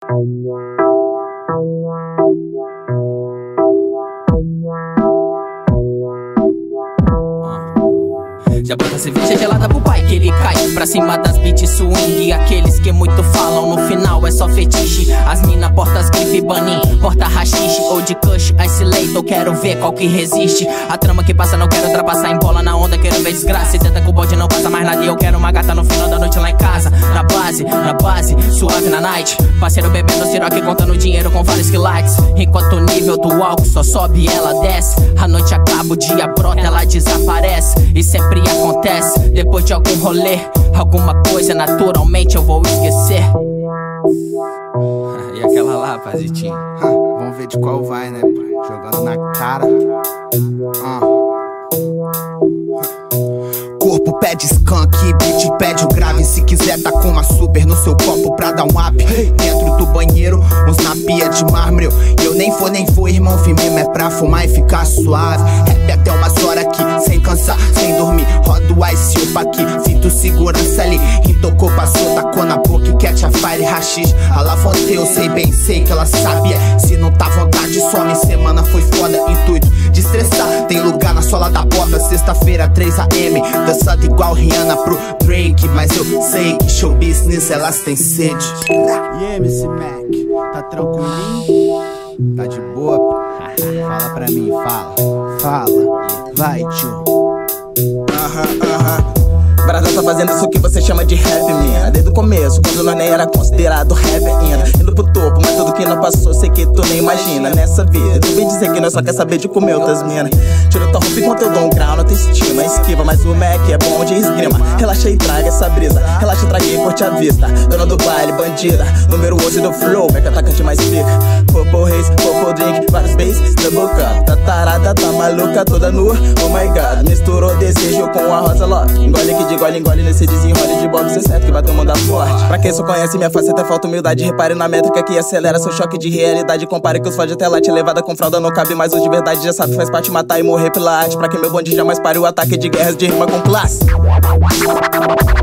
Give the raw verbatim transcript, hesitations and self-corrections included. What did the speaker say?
Já bota cerveja gelada pro pai que ele cai pra cima das beats swing. Aqueles que muito falam, no final é só fetiche. As mina portas grife banin, porta rachixe ou de kush, ice leite, eu quero ver qual que resiste. A trama que passa não quero ultrapassar, em bola na onda, quero ver desgraça. E tenta com o bode não passa mais nada e eu quero uma gata no final da noite lá em casa. Na base, na base, suave na night. Parceiro bebendo siroque, contando dinheiro com vários quilates. Enquanto o nível do álcool só sobe e ela desce. A noite acaba, o dia brota, ela desaparece. E sempre acontece, depois de algum rolê, alguma coisa naturalmente eu vou esquecer. E aquela lá, Pazitinho? Vamos ver de qual vai, né? Jogando na cara. uh. Corpo pede skunk, beat pede o grave. Se quiser tá com uma super no seu copo pra dar um up. Dentro do banheiro, uns na pia de mármore. Eu nem for, nem for, irmão, fim mesmo é pra fumar e ficar suave. Rap até umas horas aqui, sem cansar, sem dormir. Roda o ice up aqui, sinto segurança ali. E tocou, passou, tacou na boca e catch a fire, rachis. A lavonte, eu sei bem, sei que ela sabia. Se não tá vontade, some, semana foi foda. Intuito de estressar, tem lugar na sola da bota. Sexta-feira, três a m, dançando igual Rihanna pro Drake. Mas eu sei que show business, elas têm sede. E aí, M C Mac, tá tranquilinho? Tá de boa? Fala pra mim, fala, fala, vai, tio. Aham, aham. Brada tá fazendo isso que você chama de rap, mina. Desde o começo, quando nós nem era considerado rap ainda. Indo pro topo, mas tudo que não passou, sei que tu nem imagina. Nessa vida, tu vem dizer que nós só quer saber de comer outras mina. Tira tua roupa enquanto eu dou um grau na tua estima. Esquiva, mas o Mac é bom de esgrima. Relaxa e traga essa brisa, relaxa, traga e curte a vista. Dona do baile, bandida, número onze do flow, Mac atacante mais pica. Popo Reis, Popo Drink, vários bass, double cup. Tá tarada, tá maluca, toda nua, oh my god. Misturou desejo com a rosa lock. Engole que de engole, engole nesse desenrole de bob, cê certo que vai tomando a forte. Pra quem só conhece minha face, até falta humildade. Repare na métrica que acelera seu choque de realidade. Compare que os fode até late, levada com fralda não cabe mais. Os de verdade já sabe, faz parte matar e morrer pela arte. Pra que meu bonde jamais pare o ataque de guerras de rima com classe.